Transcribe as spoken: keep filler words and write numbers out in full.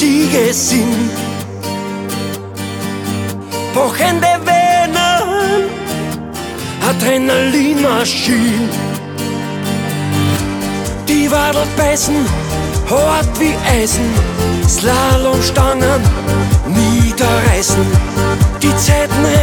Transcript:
Siegesinn. Pochende Venen, Adrenalinmaschinen. Die Wadel beißen, hart wie Eisen, Slalomstangen niederreißen. Die Zeiten